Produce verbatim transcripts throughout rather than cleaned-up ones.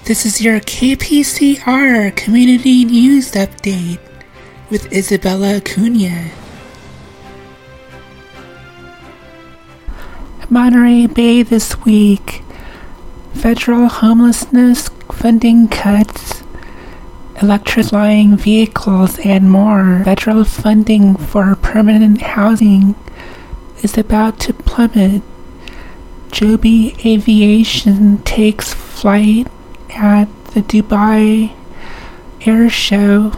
This is your K P C R Community News Update with Isabella Acuna. Monterey Bay this week. Federal homelessness funding cuts, electrifying vehicles, and more. Federal funding for permanent housing is about to plummet. Joby Aviation takes flight at the Dubai Air Show.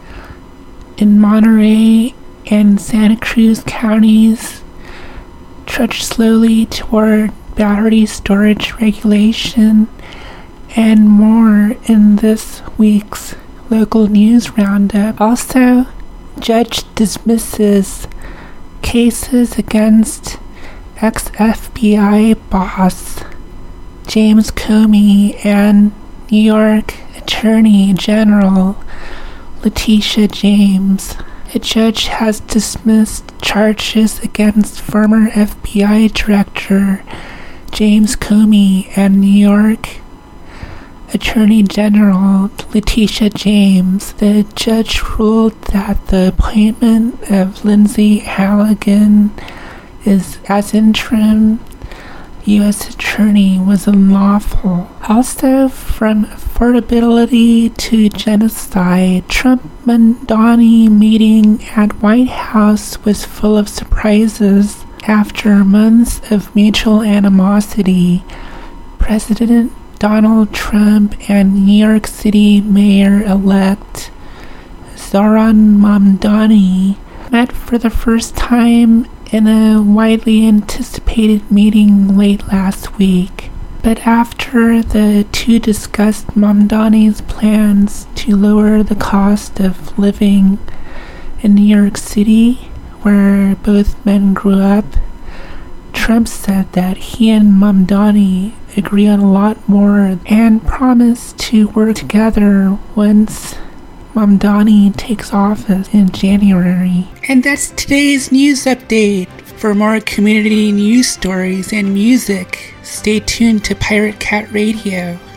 In Monterey and Santa Cruz counties trudge slowly toward battery storage regulation, and more in this week's local news roundup. Also, judge dismisses cases against ex-F B I boss James Comey and New York Attorney General Letitia James. A judge has dismissed charges against former F B I Director James Comey and New York Attorney General Letitia James. The judge ruled that the appointment of Lindsay Halligan is as interim U S Attorney was unlawful. Also, from affordability to genocide, Trump-Mamdani meeting at White House was full of surprises. After months of mutual animosity, President Donald Trump and New York City Mayor-elect Zohran Mamdani met for the first time in a widely anticipated meeting late last week. But after the two discussed Mamdani's plans to lower the cost of living in New York City, where both men grew up, Trump said that he and Mamdani agree on a lot more and promised to work together once Mamdani takes office in January. And that's today's news update. For more community news stories and music, stay tuned to Pirate Cat Radio.